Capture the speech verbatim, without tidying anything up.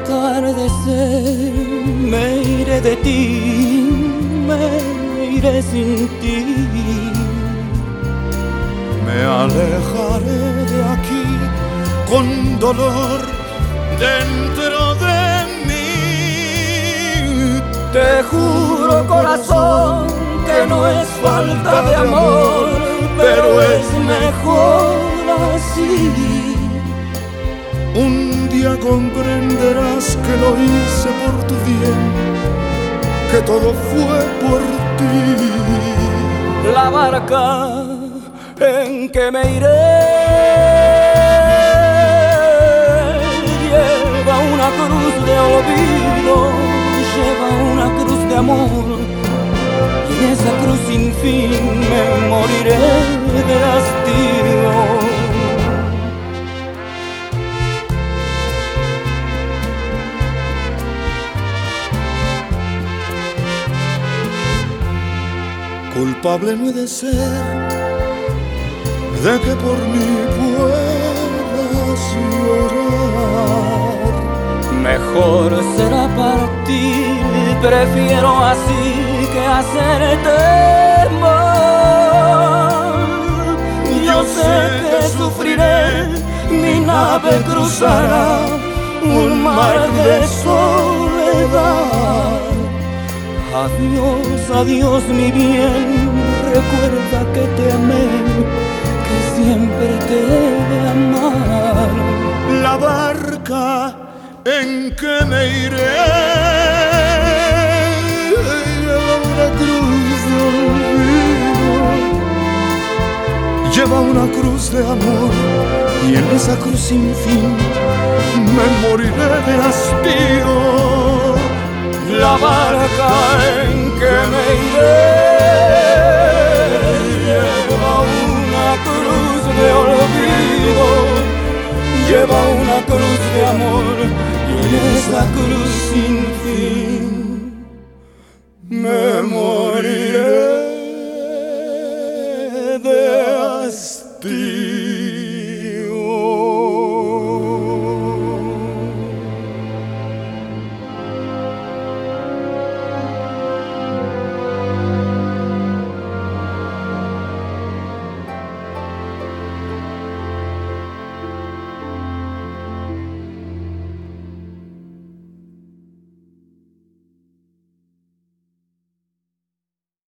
atardecer me iré de ti, me iré sin ti. Me alejaré de aquí con dolor dentro de mí. Te juro, corazón, que no es falta de amor, pero es mejor así. Un día comprenderás que lo hice por tu bien, que todo fue por ti. La barca en que me iré lleva una cruz de olvido, lleva una cruz de amor, y en esa cruz sin fin me moriré de hastío. Culpable no he de ser de que por mí puedas llorar. Mejor será partir, prefiero así que hacerte mal. Yo sé que sufriré, mi nave cruzará un mar de soledad. Adiós, adiós mi bien, recuerda que te amé, que siempre te he de amar. La barca en que me iré lleva una cruz de olvido, lleva una cruz de amor, y en esa cruz sin fin me moriré de hastío. La barca en que me iré lleva una cruz de olvido, lleva una cruz de amor, y en esa cruz sin fin me moriré de hastío.